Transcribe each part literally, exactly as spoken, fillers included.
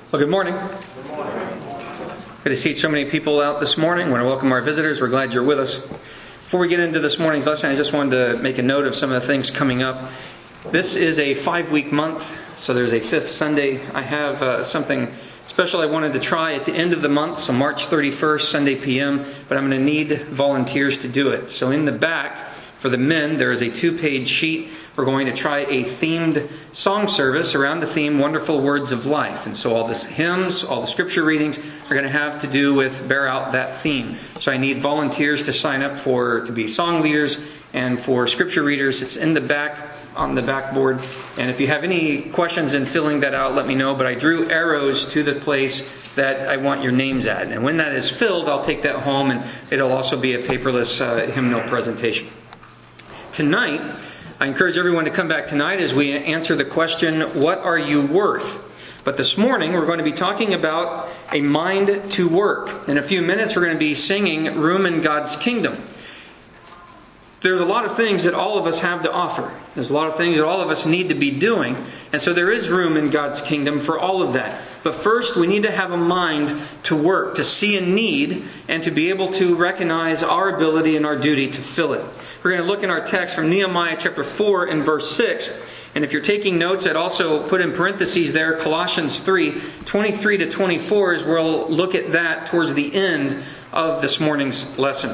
Well, good morning. Good morning. Good to see so many people out this morning. I want to welcome our visitors. We're glad you're with us. Before we get into this morning's lesson, I just wanted to make a note of some of the things coming up. This is a five-week month, so there's a fifth Sunday. I have uh, something special I wanted to try at the end of the month, so March thirty-first, Sunday p m, but I'm going to need volunteers to do it. So in the back, for the men, there is a two-page sheet. We're going to try a themed song service around the theme Wonderful Words of Life. And so all the hymns, all the scripture readings are going to have to do with bear out that theme. So I need volunteers to sign up for to be song leaders and for scripture readers. It's in the back on the backboard. And if you have any questions in filling that out, let me know. But I drew arrows to the place that I want your names at. And when that is filled, I'll take that home, and it'll also be a paperless uh, hymnal presentation. Tonight, I encourage everyone to come back tonight as we answer the question, what are you worth? But this morning, we're going to be talking about a mind to work. In a few minutes, we're going to be singing Room in God's Kingdom. There's a lot of things that all of us have to offer. There's a lot of things that all of us need to be doing. And so there is room in God's kingdom for all of that. But first, we need to have a mind to work, to see a need, and to be able to recognize our ability and our duty to fill it. We're going to look in our text from Nehemiah chapter four and verse six. And if you're taking notes, I'd also put in parentheses there Colossians three, twenty-three to twenty-four is where we'll look at that towards the end of this morning's lesson.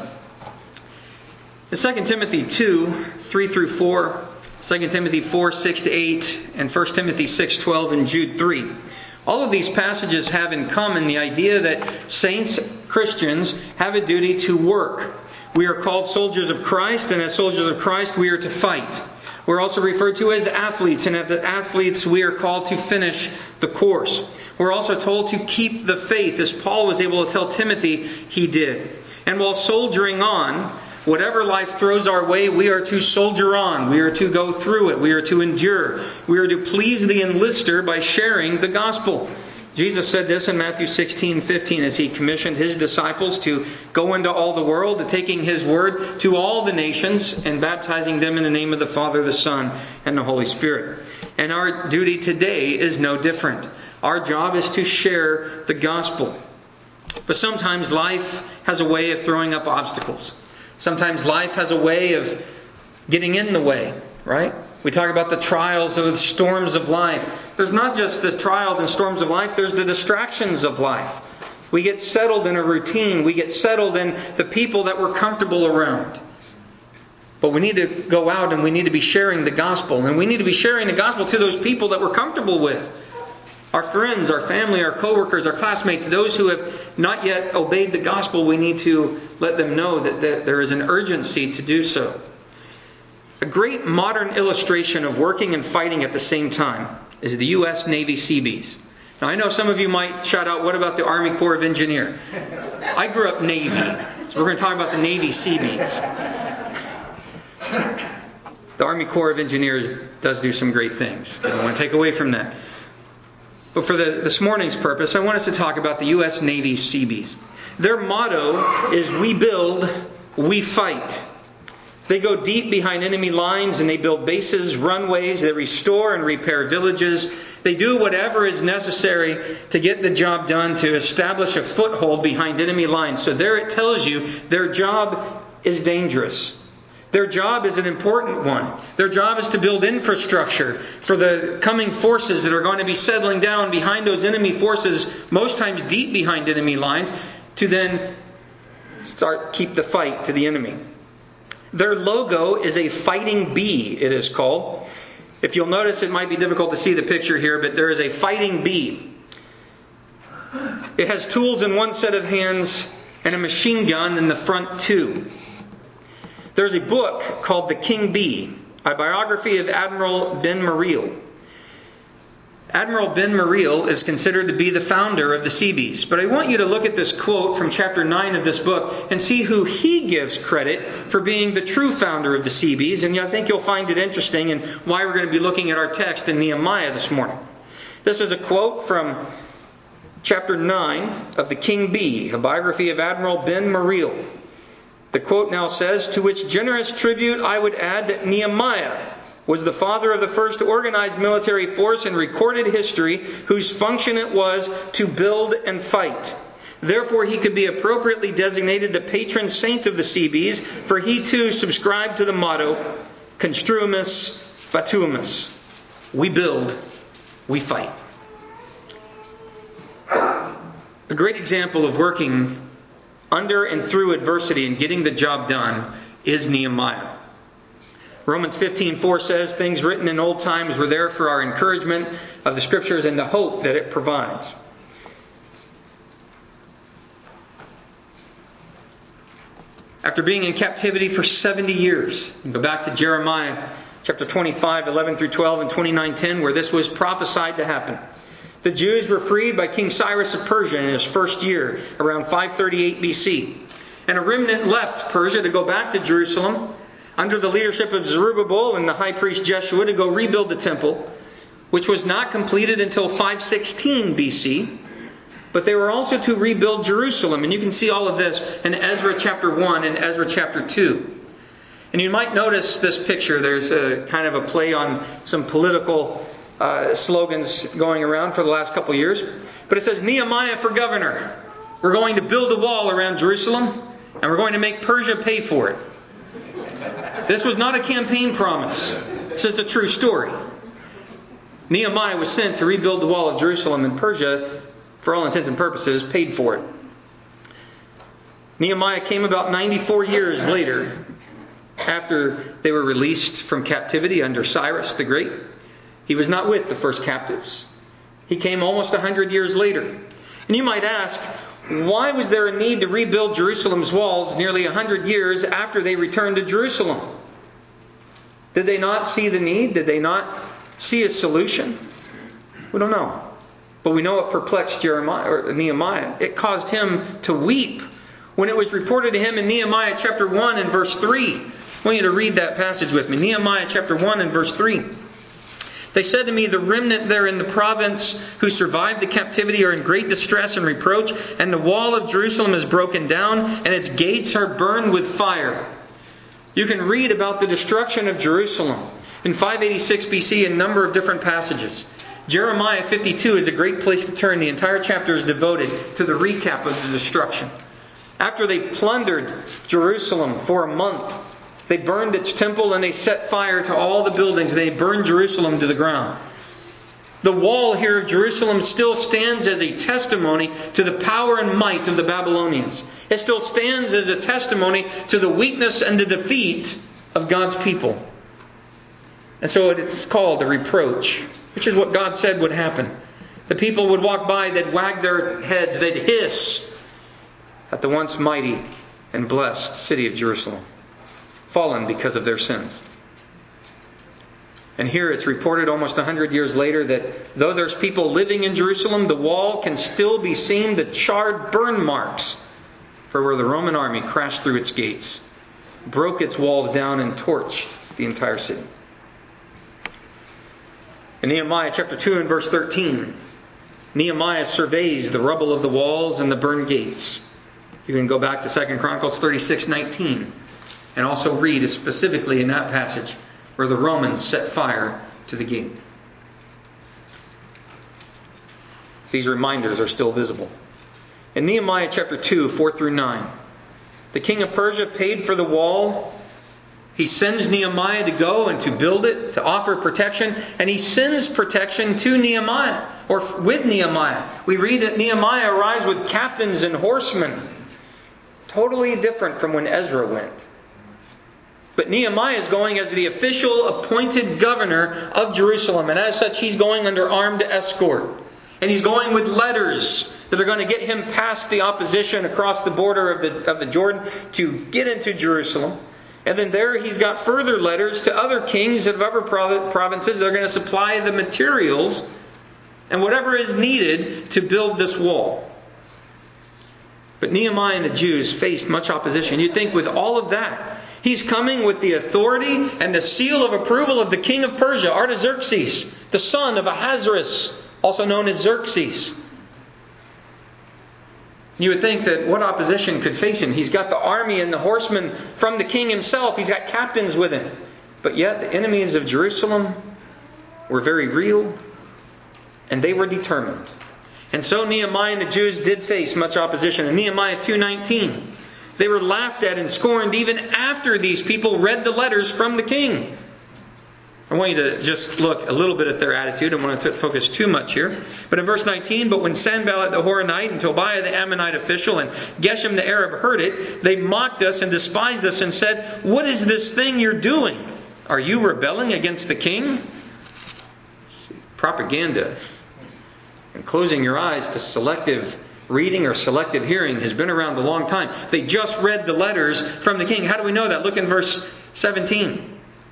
In Second Timothy two, three through four, Second Timothy four, six to eight, and First Timothy six, twelve, and Jude three. All of these passages have in common the idea that saints, Christians, have a duty to work. We are called soldiers of Christ, and as soldiers of Christ, we are to fight. We're also referred to as athletes, and as athletes, we are called to finish the course. We're also told to keep the faith, as Paul was able to tell Timothy he did. And while soldiering on, whatever life throws our way, we are to soldier on. We are to go through it. We are to endure. We are to please the enlister by sharing the gospel. Jesus said this in Matthew sixteen, fifteen as He commissioned His disciples to go into all the world, taking His word to all the nations and baptizing them in the name of the Father, the Son, and the Holy Spirit. And our duty today is no different. Our job is to share the gospel. But sometimes life has a way of throwing up obstacles. Sometimes life has a way of getting in the way, right? We talk about the trials or the storms of life. There's not just the trials and storms of life, there's the distractions of life. We get settled in a routine. We get settled in the people that we're comfortable around. But we need to go out and we need to be sharing the gospel. And we need to be sharing the gospel to those people that we're comfortable with. Our friends, our family, our coworkers, our classmates, those who have not yet obeyed the gospel, we need to let them know that there is an urgency to do so. A great modern illustration of working and fighting at the same time is the U S Navy Seabees. Now I know some of you might shout out, what about the Army Corps of Engineers? I grew up Navy, so we're going to talk about the Navy Seabees. The Army Corps of Engineers does do some great things. I don't want to take away from that. But for the, this morning's purpose, I want us to talk about the U S Navy Seabees. Their motto is, we build, we fight. They go deep behind enemy lines and they build bases, runways, they restore and repair villages. They do whatever is necessary to get the job done to establish a foothold behind enemy lines. So there it tells you their job is dangerous. Their job is an important one. Their job is to build infrastructure for the coming forces that are going to be settling down behind those enemy forces, most times deep behind enemy lines, to then start keep the fight to the enemy. Their logo is a fighting bee, it is called. If you'll notice, it might be difficult to see the picture here, but there is a fighting bee. It has tools in one set of hands and a machine gun in the front two. There's a book called The King Bee, a biography of Admiral Ben Meriel. Admiral Ben Meriel is considered to be the founder of the Seabees. But I want you to look at this quote from chapter nine of this book and see who he gives credit for being the true founder of the Seabees. And I think you'll find it interesting and why we're going to be looking at our text in Nehemiah this morning. This is a quote from chapter nine of The King Bee, a biography of Admiral Ben Meriel. The quote now says, "To which generous tribute I would add that Nehemiah was the father of the first organized military force in recorded history whose function it was to build and fight. Therefore, he could be appropriately designated the patron saint of the Seabees, for he too subscribed to the motto, Construimus Batuimus. We build, we fight. A great example of working under and through adversity and getting the job done is Nehemiah. Romans fifteen four says, things written in old times were there for our encouragement of the Scriptures and the hope that it provides. After being in captivity for seventy years, you go back to Jeremiah chapter twenty-five, eleven through twelve, and twenty-nine ten, where this was prophesied to happen. The Jews were freed by King Cyrus of Persia in his first year, around five thirty-eight B C. And a remnant left Persia to go back to Jerusalem under the leadership of Zerubbabel and the high priest Jeshua to go rebuild the temple, which was not completed until five sixteen B C. But they were also to rebuild Jerusalem. And you can see all of this in Ezra chapter one and Ezra chapter two. And you might notice this picture. There's a kind of a play on some political uh, slogans going around for the last couple of years. But it says, Nehemiah for governor. We're going to build a wall around Jerusalem, and we're going to make Persia pay for it. This was not a campaign promise. This is a true story. Nehemiah was sent to rebuild the wall of Jerusalem, and Persia, for all intents and purposes, paid for it. Nehemiah came about ninety-four years later, after they were released from captivity under Cyrus the Great. He was not with the first captives. He came almost one hundred years later. And you might ask, why was there a need to rebuild Jerusalem's walls nearly one hundred years after they returned to Jerusalem? Did they not see the need? Did they not see a solution? We don't know. But we know it perplexed Jeremiah or Nehemiah. It caused him to weep when it was reported to him in Nehemiah chapter one and verse three. I want you to read that passage with me. Nehemiah chapter one and verse three. They said to me, the remnant there in the province who survived the captivity are in great distress and reproach, and the wall of Jerusalem is broken down, and its gates are burned with fire. You can read about the destruction of Jerusalem in five eighty-six B C in a number of different passages. Jeremiah fifty-two is a great place to turn. The entire chapter is devoted to the recap of the destruction. After they plundered Jerusalem for a month, they burned its temple and they set fire to all the buildings. They burned Jerusalem to the ground. The wall here of Jerusalem still stands as a testimony to the power and might of the Babylonians. It still stands as a testimony to the weakness and the defeat of God's people. And so it's called a reproach, which is what God said would happen. The people would walk by, they'd wag their heads, they'd hiss at the once mighty and blessed city of Jerusalem, fallen because of their sins. And here it's reported almost one hundred years later that though there's people living in Jerusalem, the wall can still be seen, the charred burn marks for where the Roman army crashed through its gates, broke its walls down and torched the entire city. In Nehemiah chapter two and verse thirteen, Nehemiah surveys the rubble of the walls and the burned gates. You can go back to Second Chronicles thirty-six nineteen and also read specifically in that passage where the Romans set fire to the gate. These reminders are still visible. In Nehemiah chapter two, four through nine, the king of Persia paid for the wall. He sends Nehemiah to go and to build it, to offer protection. And he sends protection to Nehemiah, or with Nehemiah. We read that Nehemiah arrives with captains and horsemen. Totally different from when Ezra went. But Nehemiah is going as the official appointed governor of Jerusalem. And as such, he's going under armed escort. And he's going with letters that are going to get him past the opposition across the border of the, of the Jordan to get into Jerusalem. And then there he's got further letters to other kings of other provinces that are going to supply the materials and whatever is needed to build this wall. But Nehemiah and the Jews faced much opposition. You'd think with all of that, he's coming with the authority and the seal of approval of the king of Persia, Artaxerxes, the son of Ahasuerus, also known as Xerxes. You would think that what opposition could face him? He's got the army and the horsemen from the king himself. He's got captains with him. But yet the enemies of Jerusalem were very real, and they were determined. And so Nehemiah and the Jews did face much opposition. In Nehemiah two nineteen, they were laughed at and scorned even after these people read the letters from the king. I want you to just look a little bit at their attitude. I don't want to focus too much here. But in verse nineteen, but when Sanballat the Horonite and Tobiah the Ammonite official and Geshem the Arab heard it, they mocked us and despised us and said, "What is this thing you're doing? Are you rebelling against the king?" Propaganda and closing your eyes to selective reading or selective hearing has been around a long time. They just read the letters from the king. How do we know that? Look in verse seventeen.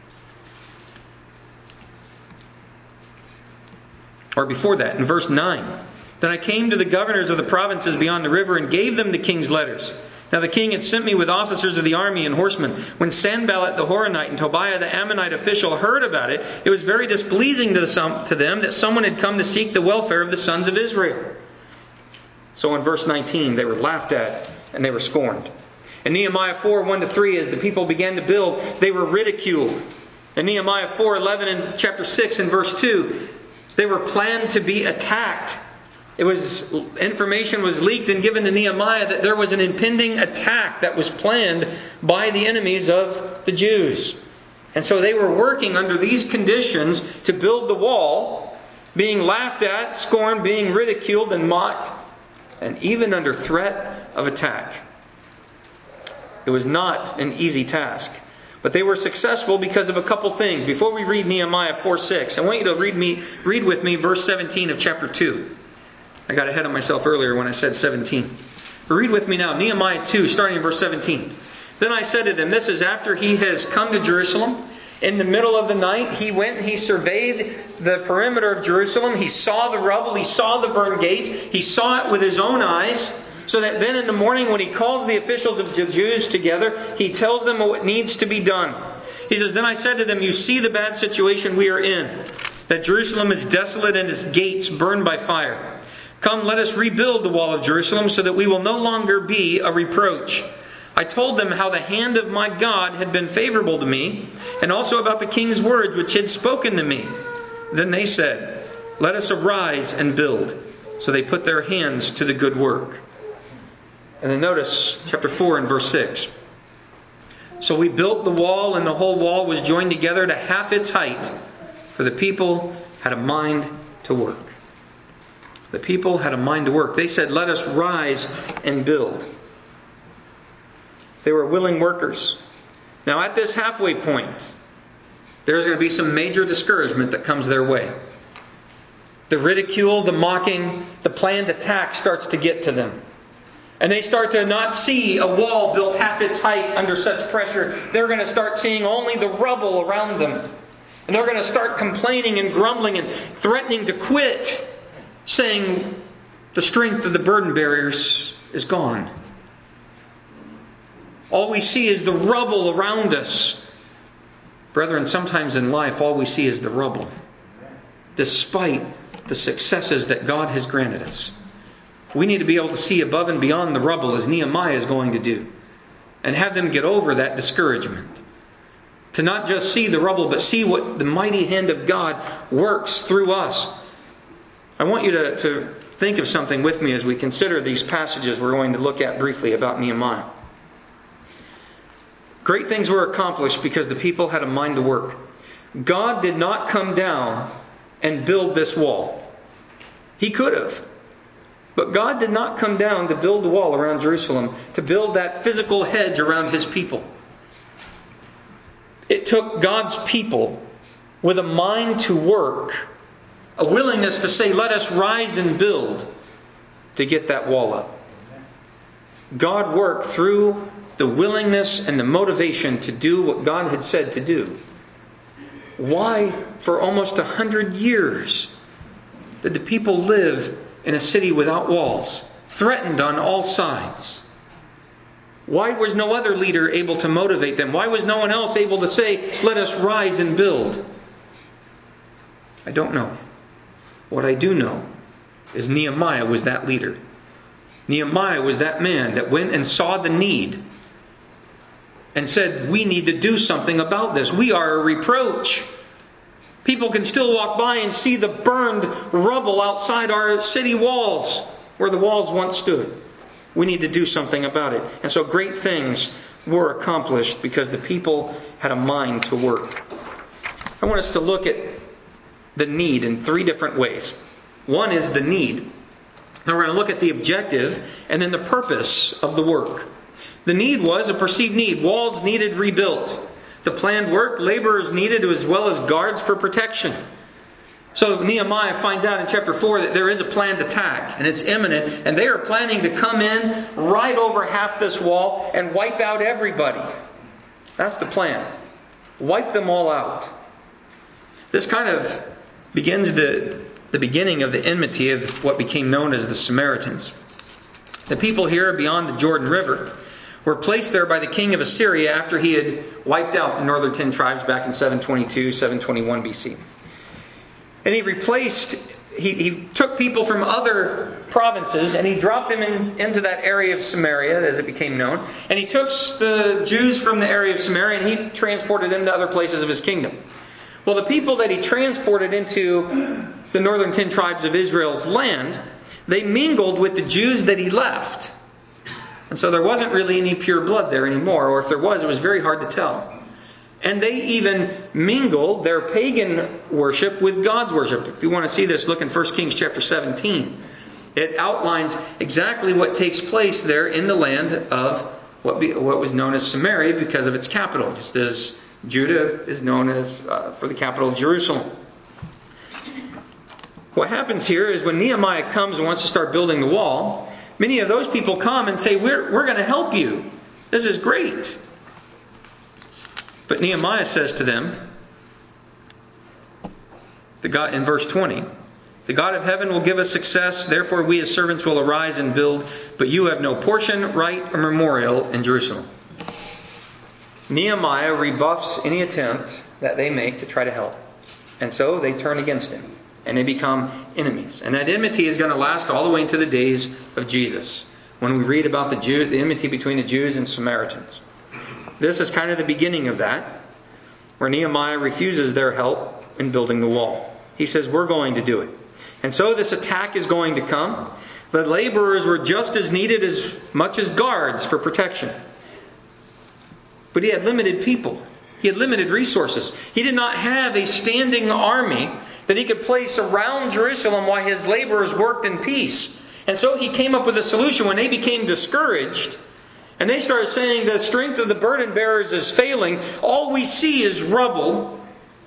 Or before that, in verse nine. Then I came to the governors of the provinces beyond the river and gave them the king's letters. Now the king had sent me with officers of the army and horsemen. When Sanballat the Horonite and Tobiah the Ammonite official heard about it, it was very displeasing to, some, to them that someone had come to seek the welfare of the sons of Israel. So in verse nineteen, they were laughed at and they were scorned. In Nehemiah four, one to three, as the people began to build, they were ridiculed. In Nehemiah four, eleven and chapter six and verse two, they were planned to be attacked. It was information was leaked and given to Nehemiah that there was an impending attack that was planned by the enemies of the Jews. And so they were working under these conditions to build the wall, being laughed at, scorned, being ridiculed and mocked, and even under threat of attack. It was not an easy task. But they were successful because of a couple things. Before we read Nehemiah four six, I want you to read me, read with me verse seventeen of chapter two. I got ahead of myself earlier when I said seventeen. But read with me now, Nehemiah two, starting in verse seventeen. Then I said to them, this is after he has come to Jerusalem. In the middle of the night, he went and he surveyed the perimeter of Jerusalem. He saw the rubble. He saw the burned gates. He saw it with his own eyes. So that then in the morning when he calls the officials of the Jews together, he tells them what needs to be done. He says, then I said to them, you see the bad situation we are in, that Jerusalem is desolate and its gates burned by fire. Come, let us rebuild the wall of Jerusalem so that we will no longer be a reproach. I told them how the hand of my God had been favorable to me, and also about the king's words which he had spoken to me. Then they said, let us arise and build. So they put their hands to the good work. And then notice chapter four and verse six. So we built the wall, and the whole wall was joined together to half its height, for the people had a mind to work. The people had a mind to work. They said, let us rise and build. They were willing workers. Now at this halfway point, there's going to be some major discouragement that comes their way. The ridicule, the mocking, the planned attack starts to get to them. And they start to not see a wall built half its height under such pressure. They're going to start seeing only the rubble around them. And they're going to start complaining and grumbling and threatening to quit, saying the strength of the burden bearers is gone. All we see is the rubble around us. Brethren, sometimes in life all we see is the rubble, despite the successes that God has granted us. We need to be able to see above and beyond the rubble, as Nehemiah is going to do, and have them get over that discouragement. To not just see the rubble, but see what the mighty hand of God works through us. I want you to, to think of something with me as we consider these passages we're going to look at briefly about Nehemiah. Great things were accomplished because the people had a mind to work. God did not come down and build this wall. He could have. But God did not come down to build the wall around Jerusalem, to build that physical hedge around His people. It took God's people with a mind to work, a willingness to say, let us rise and build, to get that wall up. God worked through the willingness and the motivation to do what God had said to do. Why, for almost a hundred years, did the people live in a city without walls, threatened on all sides? Why was no other leader able to motivate them? Why was no one else able to say, let us rise and build? I don't know. What I do know is Nehemiah was that leader. Nehemiah was that man that went and saw the need and said, we need to do something about this. We are a reproach. People can still walk by and see the burned rubble outside our city walls, where the walls once stood. We need to do something about it. And so great things were accomplished because the people had a mind to work. I want us to look at the need in three different ways. One is the need. Now we're going to look at the objective and then the purpose of the work. The need was a perceived need. Walls needed rebuilt. The planned work, laborers needed as well as guards for protection. So Nehemiah finds out in chapter four that there is a planned attack and it's imminent, and they are planning to come in right over half this wall and wipe out everybody. That's the plan. Wipe them all out. This kind of begins the, the beginning of the enmity of what became known as the Samaritans. The people here beyond the Jordan River were placed there by the king of Assyria after he had wiped out the northern ten tribes back in seven twenty-two, seven twenty-one B C. And he replaced, he, he took people from other provinces and he dropped them in, into that area of Samaria, as it became known. And he took the Jews from the area of Samaria and he transported them to other places of his kingdom. Well, the people that he transported into the northern ten tribes of Israel's land, they mingled with the Jews that he left. And so there wasn't really any pure blood there anymore, or if there was, it was very hard to tell. And they even mingled their pagan worship with God's worship. If you want to see this, look in First Kings chapter seventeen. It outlines exactly what takes place there in the land of what, be, what was known as Samaria because of its capital, just as Judah is known as uh, for the capital of Jerusalem. What happens here is when Nehemiah comes and wants to start building the wall, many of those people come and say, we're, we're going to help you. This is great. But Nehemiah says to them, the God, in verse twenty, the God of heaven will give us success, therefore we as servants will arise and build, but you have no portion, right, or memorial in Jerusalem. Nehemiah rebuffs any attempt that they make to try to help. And so they turn against him. And they become enemies. And that enmity is going to last all the way into the days of Jesus, when we read about the, Jew, the enmity between the Jews and Samaritans. This is kind of the beginning of that, where Nehemiah refuses their help in building the wall. He says, we're going to do it. And so this attack is going to come. The laborers were just as needed as much as guards for protection. But he had limited people. He had limited resources. He did not have a standing army that he could place around Jerusalem while his laborers worked in peace. And so he came up with a solution when they became discouraged. And they started saying the strength of the burden bearers is failing. All we see is rubble.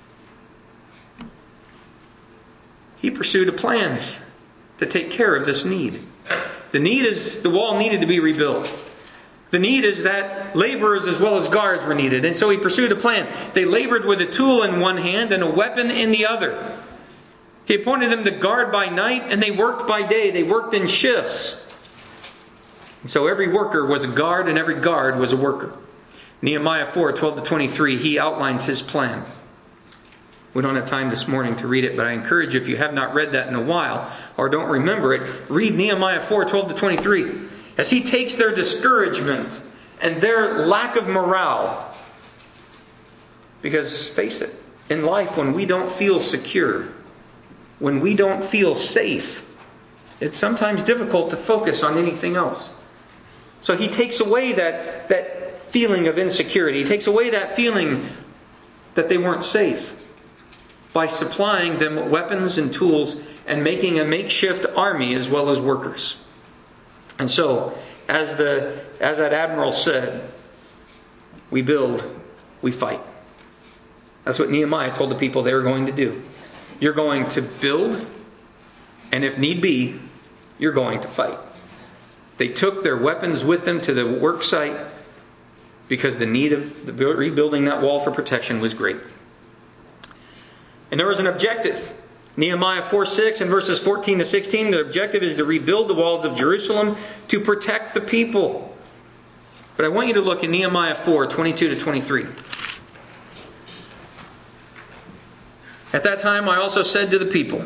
He pursued a plan to take care of this need. The need is the wall needed to be rebuilt. The need is that laborers as well as guards were needed. And so he pursued a plan. They labored with a tool in one hand and a weapon in the other. He appointed them to guard by night and they worked by day. They worked in shifts. And so every worker was a guard and every guard was a worker. Nehemiah four, twelve to twenty-three, he outlines his plan. We don't have time this morning to read it, but I encourage you, if you have not read that in a while or don't remember it, read Nehemiah four, twelve to twenty-three. As he takes their discouragement and their lack of morale. Because face it, in life when we don't feel secure, when we don't feel safe, it's sometimes difficult to focus on anything else. So he takes away that, that feeling of insecurity. He takes away that feeling that they weren't safe by supplying them weapons and tools and making a makeshift army as well as workers. And so, as the as that admiral said, we build, we fight. That's what Nehemiah told the people they were going to do. You're going to build, and if need be, you're going to fight. They took their weapons with them to the work site because the need of the rebuilding that wall for protection was great. And there was an objective. Nehemiah four six and verses fourteen to sixteen, the objective is to rebuild the walls of Jerusalem to protect the people. But I want you to look at Nehemiah four twenty-two to twenty-three. At that time I also said to the people,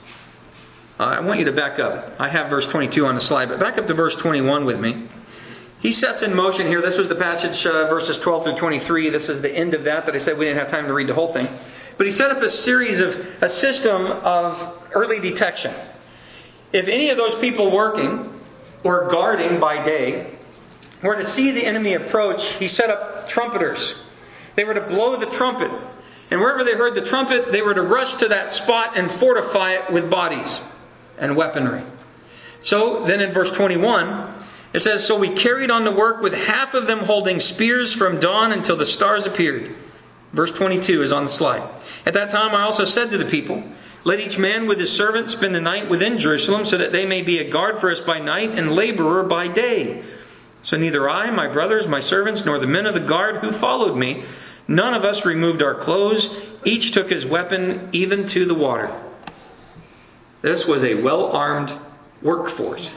uh, I want you to back up. I have verse twenty-two on the slide, but back up to verse twenty-one with me. He sets in motion here. This was the passage, uh, verses twelve through twenty-three. This is the end of that that I said we didn't have time to read the whole thing. But he set up a series of, a system of early detection. If any of those people working or guarding by day were to see the enemy approach, he set up trumpeters. They were to blow the trumpet. And wherever they heard the trumpet, they were to rush to that spot and fortify it with bodies and weaponry. So then in verse twenty-one, it says, "So we carried on the work with half of them holding spears from dawn until the stars appeared." Verse twenty-two is on the slide. "At that time I also said to the people, let each man with his servant spend the night within Jerusalem, so that they may be a guard for us by night and laborer by day. So neither I, my brothers, my servants, nor the men of the guard who followed me, none of us removed our clothes. Each took his weapon, even to the water." This was a well-armed workforce.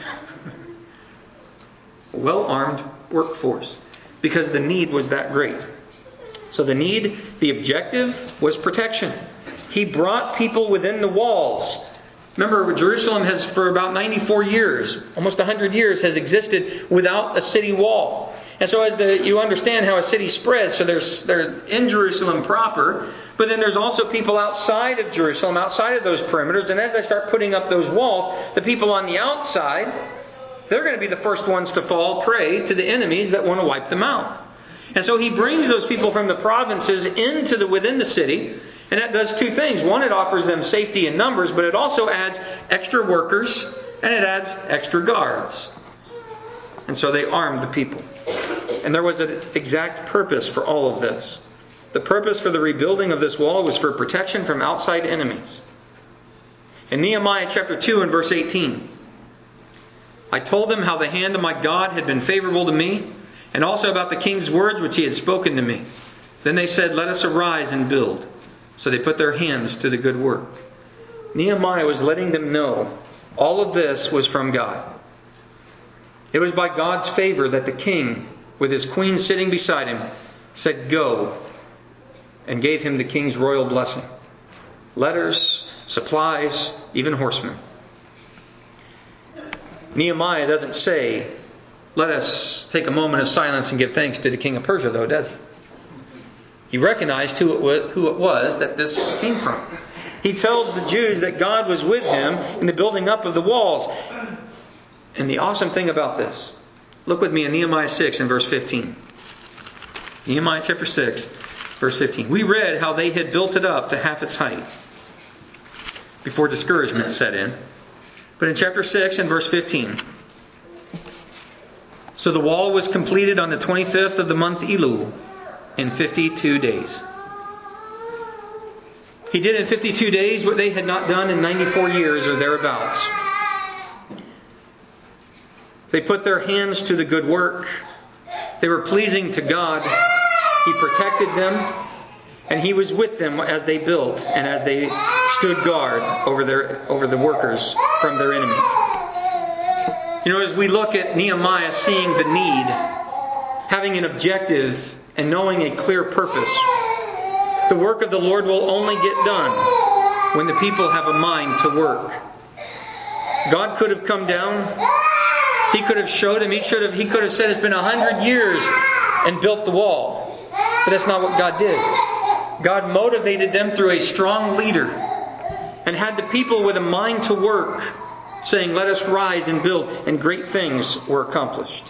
Well-armed workforce. Because the need was that great. So the need, the objective was protection. He brought people within the walls. Remember, Jerusalem has, for about ninety-four years, almost one hundred years, has existed without a city wall. And so as the you understand how a city spreads, so there's they're in Jerusalem proper, but then there's also people outside of Jerusalem, outside of those perimeters. And as they start putting up those walls, the people on the outside, they're going to be the first ones to fall prey to the enemies that want to wipe them out. And so he brings those people from the provinces into the within the city. And that does two things. One, it offers them safety in numbers, but it also adds extra workers and it adds extra guards. And so they armed the people. And there was an exact purpose for all of this. The purpose for the rebuilding of this wall was for protection from outside enemies. In Nehemiah chapter two and verse eighteen, "I told them how the hand of my God had been favorable to me, and also about the king's words which he had spoken to me. Then they said, let us arise and build. So they put their hands to the good work." Nehemiah was letting them know all of this was from God. It was by God's favor that the king, with his queen sitting beside him, said, "Go," and gave him the king's royal blessing. Letters, supplies, even horsemen. Nehemiah doesn't say, "Let us take a moment of silence and give thanks to the king of Persia," though, does he? He recognized who it was, who it was that this came from. He tells the Jews that God was with him in the building up of the walls. And the awesome thing about this, look with me in Nehemiah six and verse fifteen. Nehemiah chapter six, verse fifteen. "We read how they had built it up to half its height before discouragement set in." But in chapter six and verse fifteen, "So the wall was completed on the twenty-fifth of the month Elul in fifty-two days." He did in fifty-two days what they had not done in ninety-four years or thereabouts. They put their hands to the good work. They were pleasing to God. He protected them. And He was with them as they built and as they stood guard over their over the workers from their enemies. You know, as we look at Nehemiah seeing the need, having an objective, and knowing a clear purpose, the work of the Lord will only get done when the people have a mind to work. God could have come down. He could have showed him. He should have. He could have said it's been a hundred years and built the wall. But that's not what God did. God motivated them through a strong leader and had the people with a mind to work, saying, "Let us rise and build." And great things were accomplished.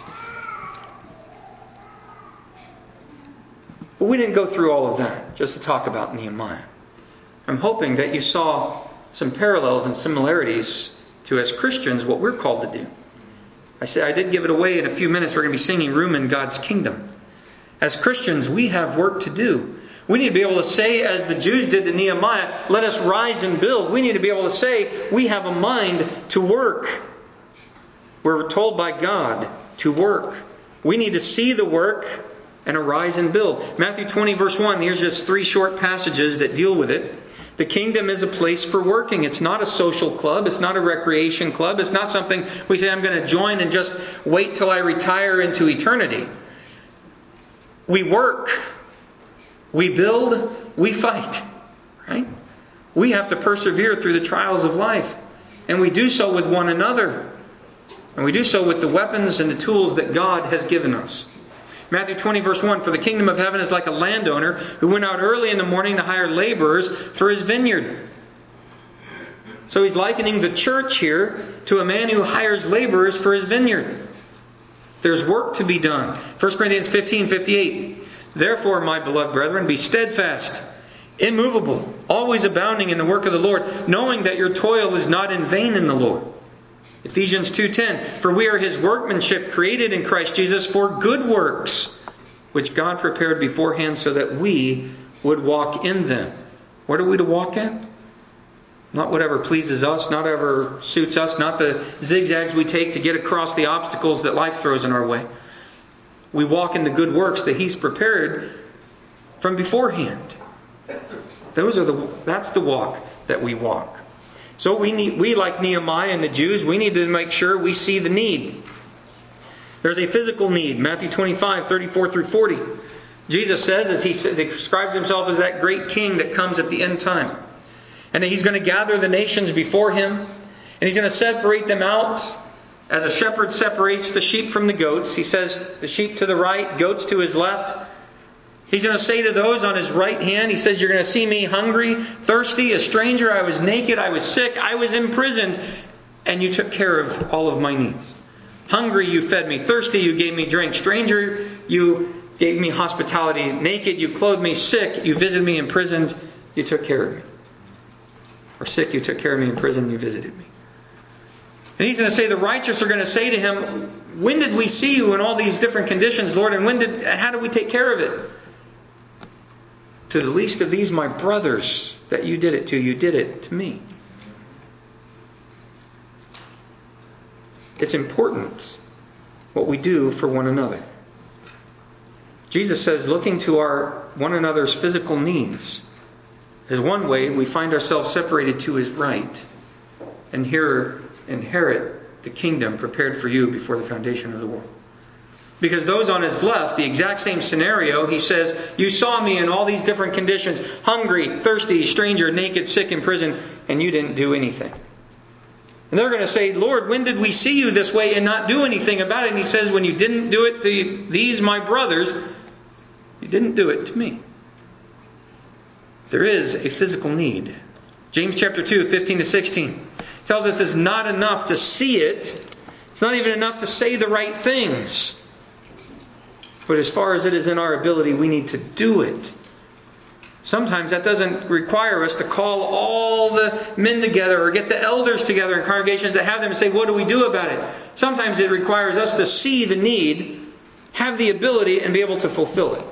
But we didn't go through all of that just to talk about Nehemiah. I'm hoping that you saw some parallels and similarities to, as Christians, what we're called to do. I said I did give it away in a few minutes. We're going to be singing "Room in God's Kingdom." As Christians, we have work to do. We need to be able to say, as the Jews did to Nehemiah, "Let us rise and build." We need to be able to say, we have a mind to work. We're told by God to work. We need to see the work and arise and build. Matthew twenty verse one, here's just three short passages that deal with it. The kingdom is a place for working. It's not a social club. It's not a recreation club. It's not something we say, I'm going to join and just wait till I retire into eternity. We work. We build. We fight. Right? We have to persevere through the trials of life. And we do so with one another. And we do so with the weapons and the tools that God has given us. Matthew twenty verse one, for the kingdom of heaven is like a landowner who went out early in the morning to hire laborers for his vineyard. So he's likening the church here to a man who hires laborers for his vineyard. There's work to be done. First Corinthians fifteen fifty-eight. Therefore, my beloved brethren, be steadfast, immovable, always abounding in the work of the Lord, knowing that your toil is not in vain in the Lord. Ephesians two ten. For we are His workmanship, created in Christ Jesus for good works, which God prepared beforehand so that we would walk in them. What are we to walk in? Not whatever pleases us, not whatever suits us, not the zigzags we take to get across the obstacles that life throws in our way. We walk in the good works that He's prepared from beforehand. Those are the that's the walk that we walk. So we need we like Nehemiah and the Jews, we need to make sure we see the need. There's a physical need. Matthew twenty-five, thirty-four through forty. Jesus says, as He describes Himself as that great King that comes at the end time. And He's going to gather the nations before Him. And He's going to separate them out as a shepherd separates the sheep from the goats. He says the sheep to the right, goats to His left. He's going to say to those on His right hand, He says, you're going to see me hungry, thirsty, a stranger. I was naked, I was sick, I was imprisoned. And you took care of all of my needs. Hungry, you fed me. Thirsty, you gave me drink. Stranger, you gave me hospitality. Naked, you clothed me. Sick, you visited me. Imprisoned, you took care of me. Or sick, you took care of me. In prison, you visited me. And He's going to say the righteous are going to say to Him, when did we see you in all these different conditions, Lord? And when did, how did we take care of it? To the least of these, my brothers, that you did it to, you did it to me. It's important what we do for one another. Jesus says looking to our one another's physical needs is one way we find ourselves separated to His right and here inherit the kingdom prepared for you before the foundation of the world. Because those on His left, the exact same scenario, He says, you saw me in all these different conditions, hungry, thirsty, stranger, naked, sick, in prison, and you didn't do anything. And they're going to say, Lord, when did we see you this way and not do anything about it? And He says, when you didn't do it to these, my brothers, you didn't do it to me. There is a physical need. James chapter two, fifteen to sixteen tells us it's not enough to see it. It's not even enough to say the right things. But as far as it is in our ability, we need to do it. Sometimes that doesn't require us to call all the men together or get the elders together in congregations to have them and say, what do we do about it? Sometimes it requires us to see the need, have the ability, and be able to fulfill it.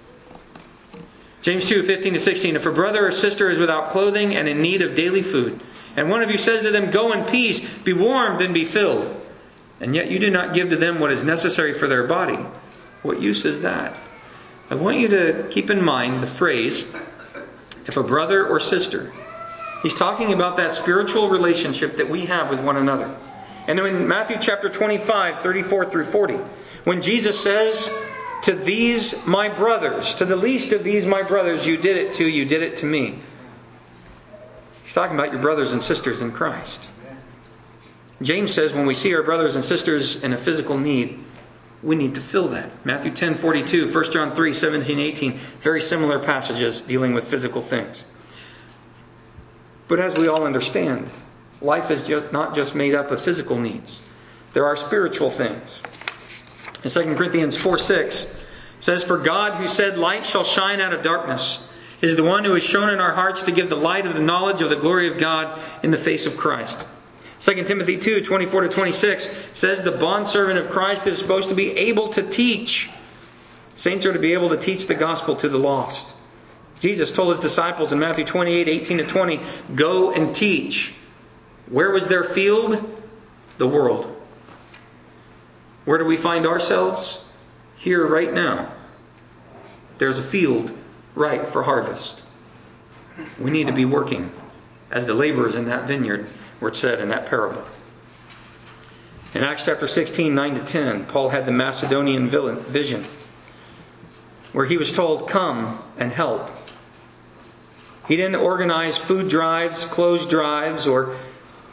James two, fifteen to sixteen. If a brother or sister is without clothing and in need of daily food, and one of you says to them, go in peace, be warmed and be filled, and yet you do not give to them what is necessary for their body, what use is that? I want you to keep in mind the phrase, if a brother or sister. He's talking about that spiritual relationship that we have with one another. And then in Matthew chapter twenty-five, thirty-four through forty, when Jesus says, to these my brothers, to the least of these my brothers, you did it to, you did it to me. He's talking about your brothers and sisters in Christ. James says when we see our brothers and sisters in a physical need, we need to fill that. Matthew ten forty-two, First John three seventeen eighteen, very similar passages dealing with physical things. But as we all understand, life is just not just made up of physical needs. There are spiritual things. In Second Corinthians four six, it says, for God who said, light shall shine out of darkness, is the one who has shown in our hearts to give the light of the knowledge of the glory of God in the face of Christ. Second Timothy two, twenty-four to twenty-six says the bondservant of Christ is supposed to be able to teach. Saints are to be able to teach the gospel to the lost. Jesus told His disciples in Matthew twenty-eight, eighteen to twenty, go and teach. Where was their field? The world. Where do we find ourselves? Here right now. There's a field ripe for harvest. We need to be working as the laborers in that vineyard were said in that parable. In Acts chapter sixteen, nine to ten, Paul had the Macedonian vision where he was told, come and help. He didn't organize food drives, clothes drives, or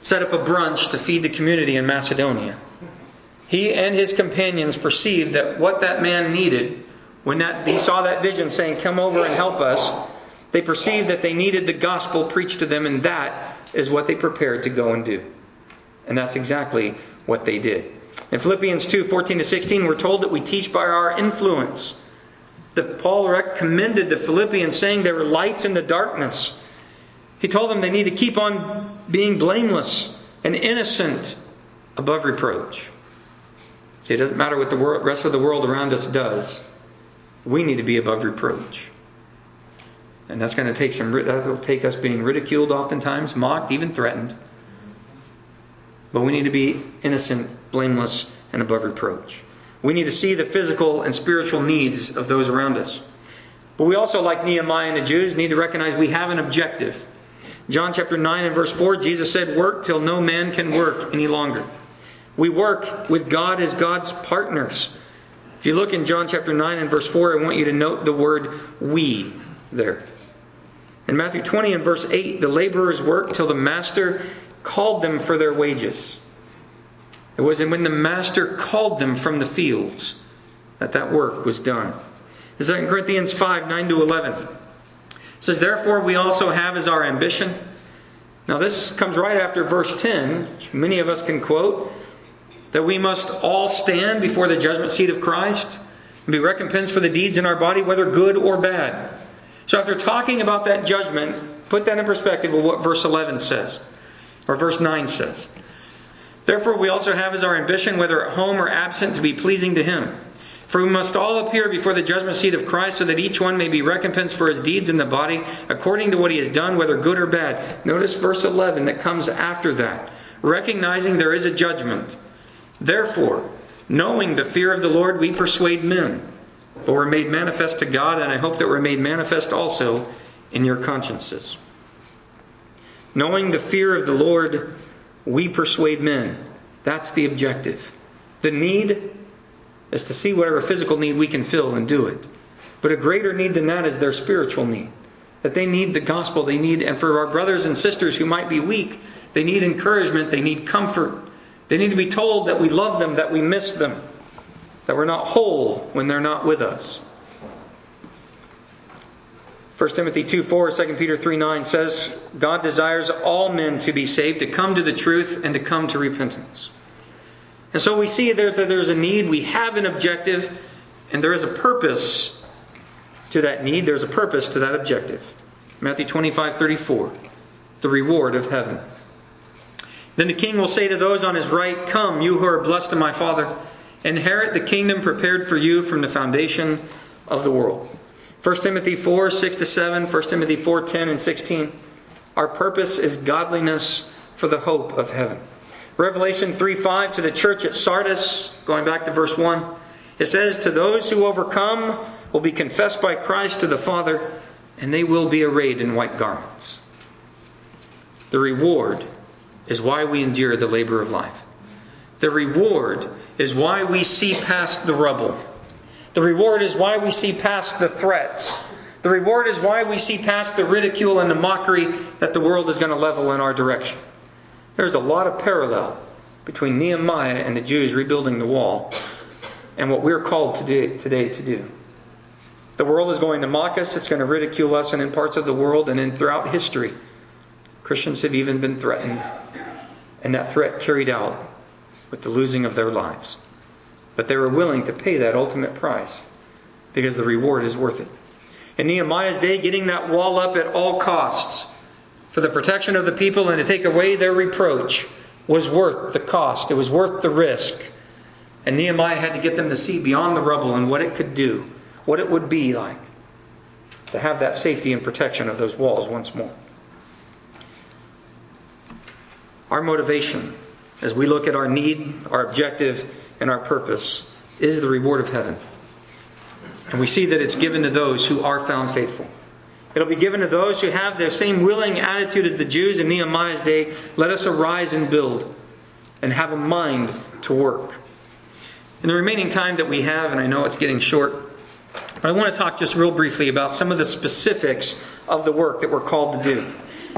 set up a brunch to feed the community in Macedonia. He and his companions perceived that what that man needed, when that, he saw that vision saying, "Come over and help us," they perceived that they needed the gospel preached to them, and that is what they prepared to go and do. And that's exactly what they did. In Philippians two, fourteen to sixteen, we're told that we teach by our influence. That Paul commended the Philippians, saying they were lights in the darkness. He told them they need to keep on being blameless and innocent above reproach. See, it doesn't matter what the rest of the world around us does. We need to be above reproach. And that's going to take some, that will take us being ridiculed oftentimes, mocked, even threatened. But we need to be innocent, blameless, and above reproach. We need to see the physical and spiritual needs of those around us. But we also, like Nehemiah and the Jews, need to recognize we have an objective. John chapter nine and verse four, Jesus said, "Work till no man can work any longer." We work with God as God's partners. If you look in John chapter nine and verse four, I want you to note the word "we" there. In Matthew twenty and verse eight, the laborers worked till the master called them for their wages. It was when the master called them from the fields that that work was done. In Second Corinthians five, nine to eleven, it says, "Therefore we also have as our ambition." Now this comes right after verse ten, which many of us can quote, that we must all stand before the judgment seat of Christ and be recompensed for the deeds in our body, whether good or bad. So after talking about that judgment, put that in perspective of what verse eleven says, or verse nine says. "Therefore we also have as our ambition, whether at home or absent, to be pleasing to Him. For we must all appear before the judgment seat of Christ, so that each one may be recompensed for his deeds in the body, according to what he has done, whether good or bad." Notice verse eleven that comes after that. Recognizing there is a judgment. "Therefore, knowing the fear of the Lord, we persuade men. But we're made manifest to God, and I hope that we're made manifest also in your consciences." Knowing the fear of the Lord, we persuade men. That's the objective. The need is to see whatever physical need we can fill and do it. But a greater need than that is their spiritual need. That they need the gospel. They need, and for our brothers and sisters who might be weak, they need encouragement. They need comfort. They need to be told that we love them, that we miss them, that we're not whole when they're not with us. First Timothy two four, Second Peter three nine says, "God desires all men to be saved, to come to the truth, and to come to repentance." And so we see there that there's a need, we have an objective, and there is a purpose to that need. There's a purpose to that objective. Matthew twenty-five thirty-four, the reward of heaven. "Then the king will say to those on his right, 'Come, you who are blessed of my Father, inherit the kingdom prepared for you from the foundation of the world.'" First Timothy four, six to seven, First Timothy four, ten and sixteen. Our purpose is godliness for the hope of heaven. Revelation three five, to the church at Sardis, going back to verse one, it says, "To those who overcome will be confessed by Christ to the Father, and they will be arrayed in white garments." The reward is why we endure the labor of life. The reward is why we see past the rubble. The reward is why we see past the threats. The reward is why we see past the ridicule and the mockery that the world is going to level in our direction. There's a lot of parallel between Nehemiah and the Jews rebuilding the wall and what we're called today, today to do. The world is going to mock us. It's going to ridicule us. And in parts of the world and in throughout history, Christians have even been threatened. And that threat carried out with the losing of their lives. But they were willing to pay that ultimate price because the reward is worth it. In Nehemiah's day, getting that wall up at all costs for the protection of the people and to take away their reproach was worth the cost. It was worth the risk. And Nehemiah had to get them to see beyond the rubble and what it could do, what it would be like to have that safety and protection of those walls once more. Our motivation as we look at our need, our objective, and our purpose is the reward of heaven. And we see that it's given to those who are found faithful. It'll be given to those who have the same willing attitude as the Jews in Nehemiah's day. Let us arise and build and have a mind to work. In the remaining time that we have, and I know it's getting short, but I want to talk just real briefly about some of the specifics of the work that we're called to do.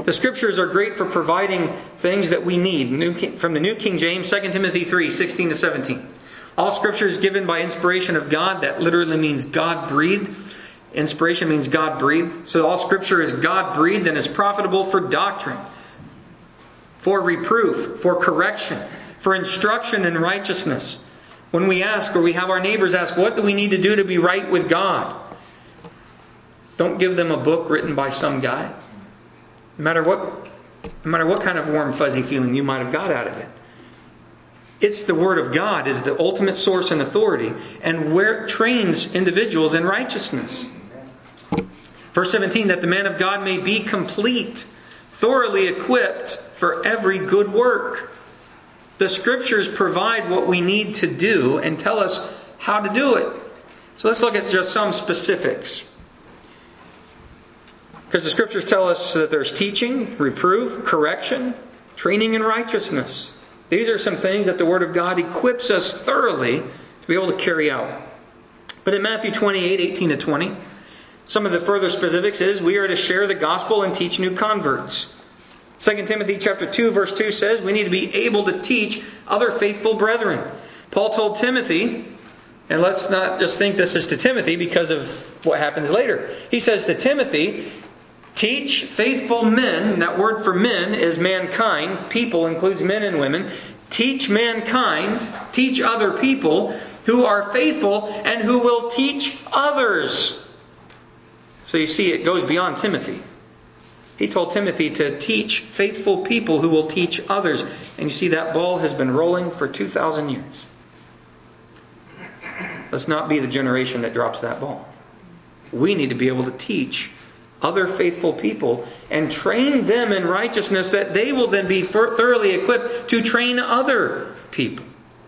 The Scriptures are great for providing things that we need. New, from the New King James, Second Timothy three, sixteen to seventeen. All Scripture is given by inspiration of God. That literally means God-breathed. Inspiration means God-breathed. So all Scripture is God-breathed and is profitable for doctrine, for reproof, for correction, for instruction in righteousness. When we ask, or we have our neighbors ask, what do we need to do to be right with God? Don't give them a book written by some guy. No matter what, no matter what kind of warm, fuzzy feeling you might have got out of it. It's the Word of God is the ultimate source and authority, and where it trains individuals in righteousness. Verse seventeen, that the man of God may be complete, thoroughly equipped for every good work. The Scriptures provide what we need to do and tell us how to do it. So let's look at just some specifics. Because the Scriptures tell us that there's teaching, reproof, correction, training in righteousness. These are some things that the Word of God equips us thoroughly to be able to carry out. But in Matthew twenty-eight, eighteen to twenty, some of the further specifics is we are to share the gospel and teach new converts. Second Timothy chapter two, verse two says we need to be able to teach other faithful brethren. Paul told Timothy, and let's not just think this is to Timothy because of what happens later. He says to Timothy, teach faithful men, that word for men is mankind, people includes men and women. Teach mankind, teach other people who are faithful and who will teach others. So you see, it goes beyond Timothy. He told Timothy to teach faithful people who will teach others. And you see, that ball has been rolling for two thousand years. Let's not be the generation that drops that ball. We need to be able to teach other faithful people and train them in righteousness that they will then be thoroughly equipped to train other people.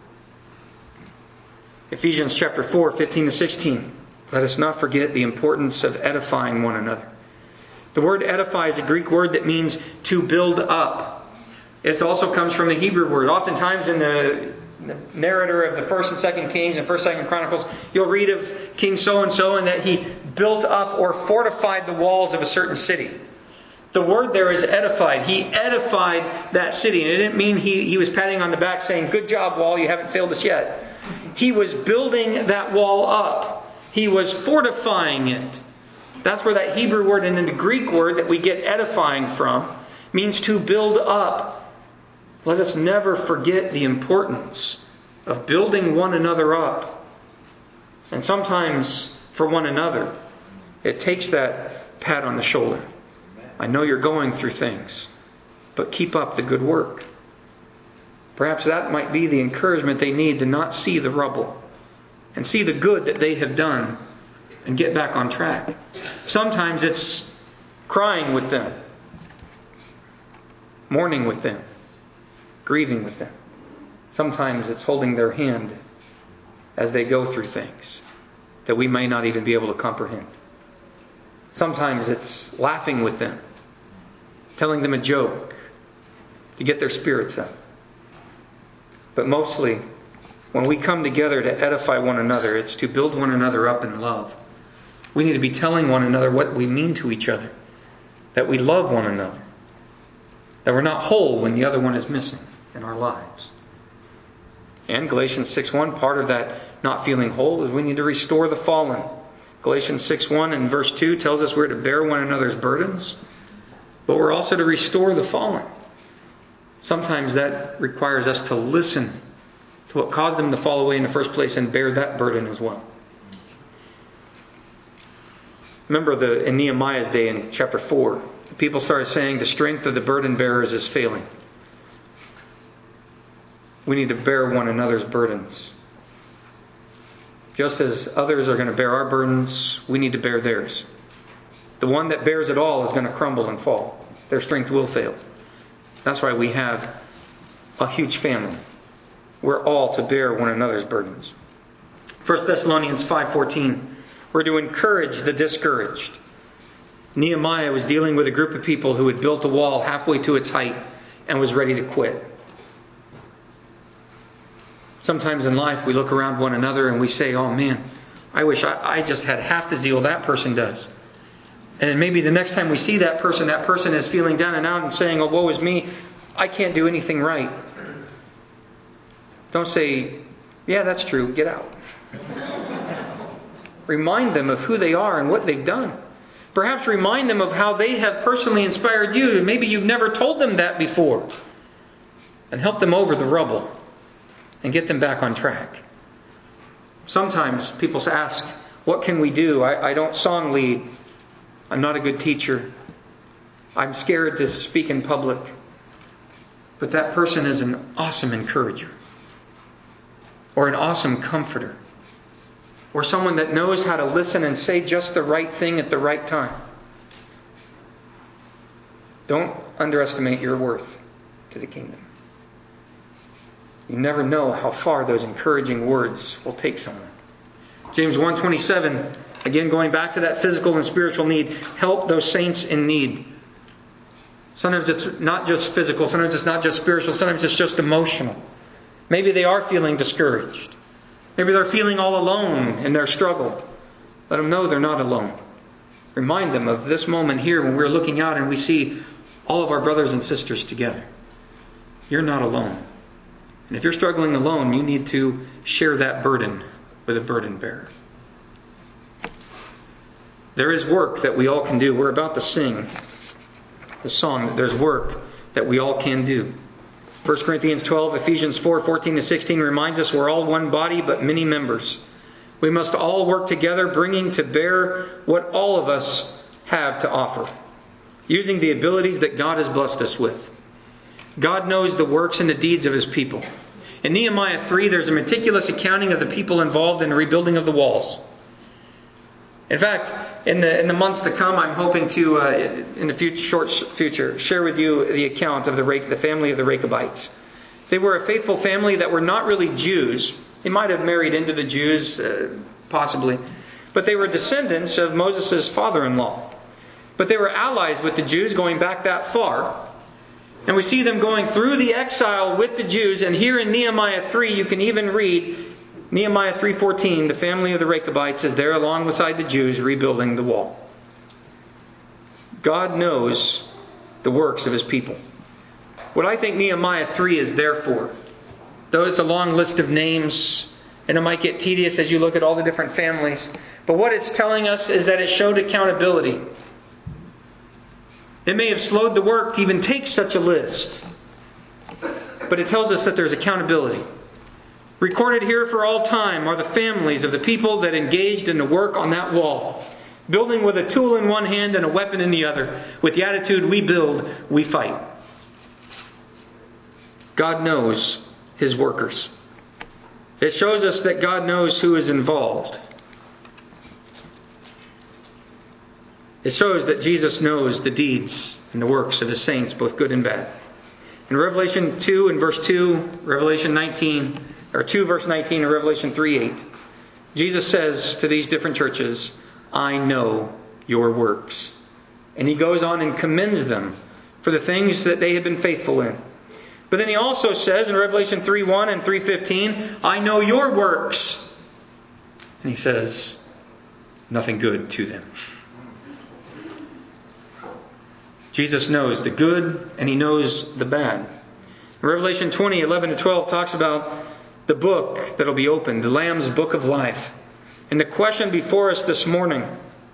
Ephesians chapter four, fifteen to sixteen. Let us not forget the importance of edifying one another. The word edify is a Greek word that means to build up. It also comes from the Hebrew word. Oftentimes in the narrator of the First and Second Kings and First and Second Chronicles, you'll read of King so-and-so and that he built up or fortified the walls of a certain city. The word there is edified. He edified that city. And it didn't mean he, he was patting on the back saying, good job, wall, you haven't failed us yet. He was building that wall up. He was fortifying it. That's where that Hebrew word and then the Greek word that we get edifying from means to build up. Let us never forget the importance of building one another up. And sometimes for one another, it takes that pat on the shoulder. I know you're going through things, but keep up the good work. Perhaps that might be the encouragement they need to not see the rubble and see the good that they have done and get back on track. Sometimes it's crying with them, mourning with them, grieving with them. Sometimes it's holding their hand as they go through things that we may not even be able to comprehend. Sometimes it's laughing with them, telling them a joke to get their spirits up. But mostly, when we come together to edify one another, it's to build one another up in love. We need to be telling one another what we mean to each other. That we love one another. That we're not whole when the other one is missing in our lives. And Galatians six one, part of that not feeling whole is we need to restore the fallen. Galatians six one and verse two tells us we're to bear one another's burdens. But we're also to restore the fallen. Sometimes that requires us to listen to what caused them to fall away in the first place and bear that burden as well. Remember the, in Nehemiah's day in chapter four, people started saying the strength of the burden bearers is failing. We need to bear one another's burdens. Just as others are going to bear our burdens, we need to bear theirs. The one that bears it all is going to crumble and fall. Their strength will fail. That's why we have a huge family. We're all to bear one another's burdens. First Thessalonians five fourteen. We're to encourage the discouraged. Nehemiah was dealing with a group of people who had built a wall halfway to its height and was ready to quit. Sometimes in life we look around one another and we say, oh man, I wish I, I just had half the zeal that person does. And then maybe the next time we see that person, that person is feeling down and out and saying, oh, woe is me. I can't do anything right. Don't say, yeah, that's true. Get out. Remind them of who they are and what they've done. Perhaps remind them of how they have personally inspired you. Maybe you've never told them that before. And help them over the rubble and get them back on track. Sometimes people ask, what can we do? I, I don't song lead. I'm not a good teacher. I'm scared to speak in public. But that person is an awesome encourager. Or an awesome comforter. Or someone that knows how to listen and say just the right thing at the right time. Don't underestimate your worth to the kingdom. You never know how far those encouraging words will take someone. James one twenty-seven, again going back to that physical and spiritual need. Help those saints in need. Sometimes it's not just physical, sometimes it's not just spiritual, sometimes it's just emotional. Maybe they are feeling discouraged. Maybe they're feeling all alone in their struggle. Let them know they're not alone. Remind them of this moment here when we're looking out and we see all of our brothers and sisters together. You're not alone. And if you're struggling alone, you need to share that burden with a burden bearer. There is work that we all can do. We're about to sing the song that there's work that we all can do. First Corinthians twelve, Ephesians four, fourteen to sixteen reminds us we're all one body but many members. We must all work together, bringing to bear what all of us have to offer, using the abilities that God has blessed us with. God knows the works and the deeds of His people. In Nehemiah three, there's a meticulous accounting of the people involved in the rebuilding of the walls. In fact, in the in the months to come, I'm hoping to, uh, in the future, short future, share with you the account of the the family of the Rechabites. They were a faithful family that were not really Jews. They might have married into the Jews, uh, possibly. But they were descendants of Moses' father-in-law. But they were allies with the Jews going back that far. And we see them going through the exile with the Jews. And here in Nehemiah three, you can even read Nehemiah three fourteen, the family of the Rechabites is there alongside the Jews rebuilding the wall. God knows the works of His people. What I think Nehemiah three is there for, though it's a long list of names, and it might get tedious as you look at all the different families, but what it's telling us is that it showed accountability. It may have slowed the work to even take such a list, but it tells us that there's accountability. Recorded here for all time are the families of the people that engaged in the work on that wall, building with a tool in one hand and a weapon in the other, with the attitude, we build, we fight. God knows His workers. It shows us that God knows who is involved. It shows that Jesus knows the deeds and the works of His saints, both good and bad. In Revelation two and verse two, Revelation nineteen, or two verse nineteen, and Revelation three eight, Jesus says to these different churches, I know your works. And He goes on and commends them for the things that they have been faithful in. But then He also says in Revelation three one and three fifteen, I know your works. And He says, nothing good to them. Jesus knows the good and He knows the bad. Revelation twenty, eleven to twelve talks about the book that will be opened, the Lamb's book of life. And the question before us this morning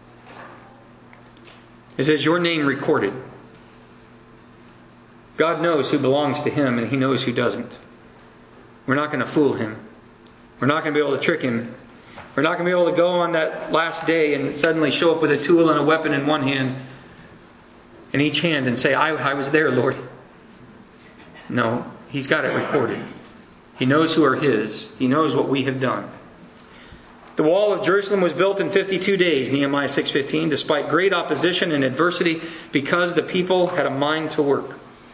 is, is your name recorded? God knows who belongs to Him and He knows who doesn't. We're not going to fool Him. We're not going to be able to trick Him. We're not going to be able to go on that last day and suddenly show up with a tool and a weapon in one hand, in each hand, and say, I, I was there, Lord. No, He's got it recorded. He knows who are His. He knows what we have done. The wall of Jerusalem was built in fifty-two days, Nehemiah six fifteen, despite great opposition and adversity, because the people had a mind to work.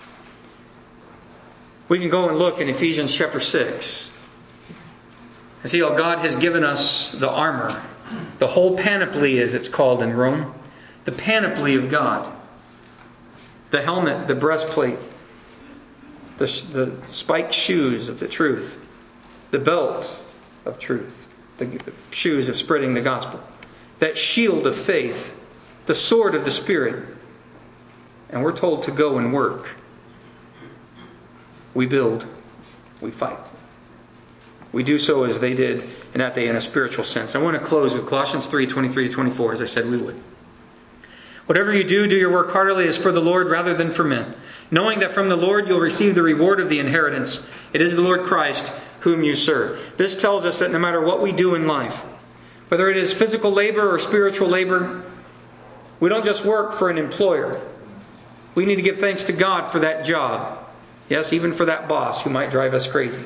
We can go and look in Ephesians chapter six and see how God has given us the armor, the whole panoply as it's called in Rome, the panoply of God. The helmet, the breastplate, the, the spiked shoes of the truth, the belt of truth, the shoes of spreading the gospel, that shield of faith, the sword of the Spirit. And we're told to go and work. We build. We fight. We do so as they did in that day in a spiritual sense. I want to close with Colossians three, twenty-three to twenty-four, as I said we would. Whatever you do, do your work heartily as for the Lord rather than for men, knowing that from the Lord you'll receive the reward of the inheritance. It is the Lord Christ whom you serve. This tells us that no matter what we do in life, whether it is physical labor or spiritual labor, we don't just work for an employer. We need to give thanks to God for that job. Yes, even for that boss who might drive us crazy.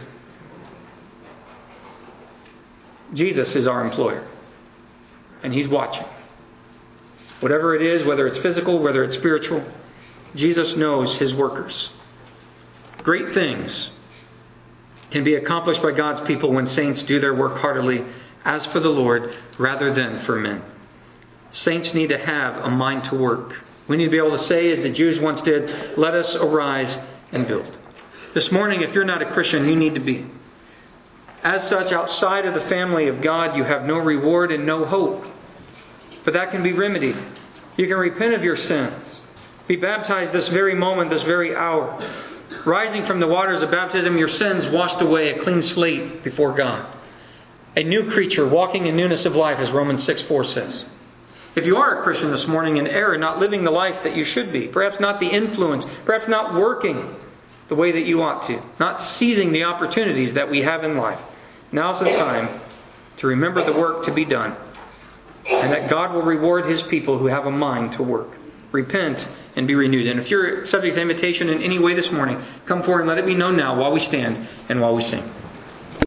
Jesus is our employer. And He's watching. Whatever it is, whether it's physical, whether it's spiritual, Jesus knows His workers. Great things can be accomplished by God's people when saints do their work heartily as for the Lord rather than for men. Saints need to have a mind to work. We need to be able to say, as the Jews once did, let us arise and build. This morning, if you're not a Christian, you need to be. As such, outside of the family of God, you have no reward and no hope. But that can be remedied. You can repent of your sins. Be baptized this very moment, this very hour. Rising from the waters of baptism, your sins washed away, a clean slate before God. A new creature walking in newness of life, as Romans six four says. If you are a Christian this morning in error, not living the life that you should be, perhaps not the influence, perhaps not working the way that you ought to, not seizing the opportunities that we have in life, now's the time to remember the work to be done, and that God will reward His people who have a mind to work. Repent and be renewed. And if you're subject to invitation in any way this morning, come forward and let it be known now while we stand and while we sing.